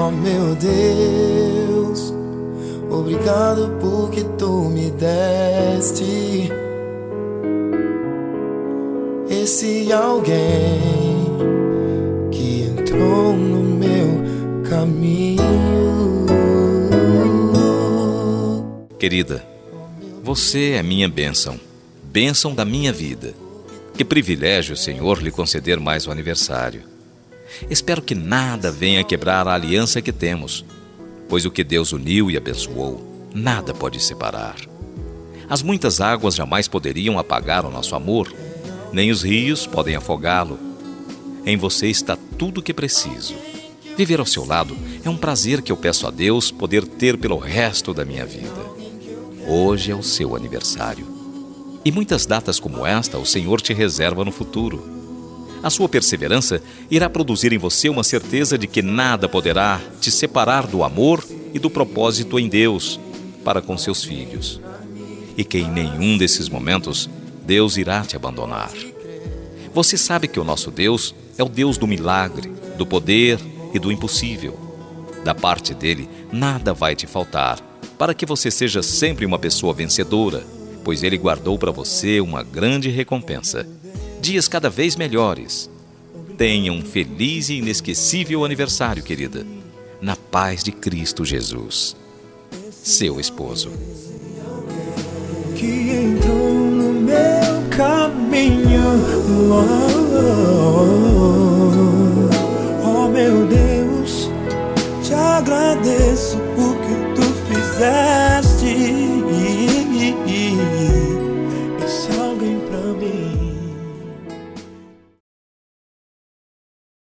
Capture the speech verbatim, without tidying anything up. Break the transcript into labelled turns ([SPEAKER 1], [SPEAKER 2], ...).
[SPEAKER 1] Oh meu Deus, obrigado porque tu me deste esse alguém que entrou no meu caminho.
[SPEAKER 2] Querida, você é minha bênção, bênção da minha vida. Que privilégio, Senhor, lhe conceder mais um aniversário. Espero que nada venha quebrar a aliança que temos, pois o que Deus uniu e abençoou, nada pode separar. As muitas águas jamais poderiam apagar o nosso amor, nem os rios podem afogá-lo. Em você está tudo o que preciso. Viver ao seu lado é um prazer que eu peço a Deus poder ter pelo resto da minha vida. Hoje é o seu aniversário. E muitas datas como esta o Senhor te reserva no futuro. A sua perseverança irá produzir em você uma certeza de que nada poderá te separar do amor e do propósito em Deus para com seus filhos. E que em nenhum desses momentos Deus irá te abandonar. Você sabe que o nosso Deus é o Deus do milagre, do poder e do impossível. Da parte dele, nada vai te faltar, para que você seja sempre uma pessoa vencedora, pois ele guardou para você uma grande recompensa. Dias cada vez melhores. Tenha um feliz e inesquecível aniversário, querida. Na paz de Cristo Jesus. Seu esposo.
[SPEAKER 1] Que entrou no meu caminho.